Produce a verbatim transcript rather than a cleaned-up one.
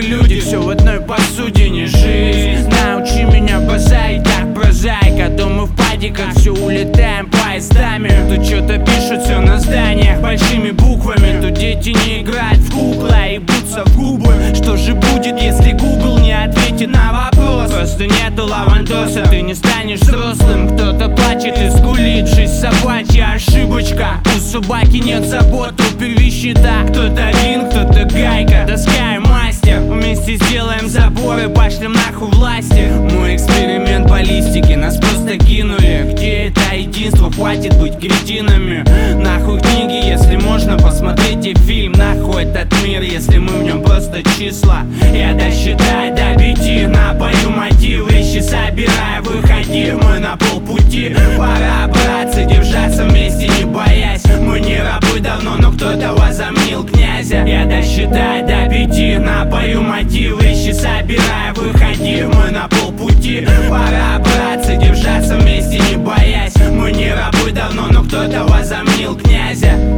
люди, все в одной посудине. Жизнь, научи меня базарить, так прозаика. То мы в падиках все улетаем поездами. Тут что-то пишут все на зданиях большими буквами. Тут дети не играют в куклы, а ебутся в губы. Что же будет, если Google не ответит на вопрос? Просто нету лавандоса, ты не станешь взрослым. Кто-то плачет и скулит, жизнь собачья ошибочка. У собаки нет забот, у первищита. Кто-то вин, кто-то гайка, доска и мастер. Вместе сделаем заборы, пошлем нахуй власти. Мой эксперимент баллистики, нас просто кинули. Где это единство, хватит быть кретинами. Нахуй книги, если можно, посмотрите фильм. Нахуй этот мир, если мы в нем просто числа. Я досчитаю до пяти, напою мотив. Вещи собирай, выходи, мы на полпути. Пора, братцы, держаться вместе, не боясь. Мы не рабы давно, но кто-то возомнил князя. Я досчитаю до пяти, напою мотив. Вещи собирай, выходи, мы на полпути. Пора, братцы, держаться вместе, не боясь. Мы не рабы давно, но кто-то возомнил князя.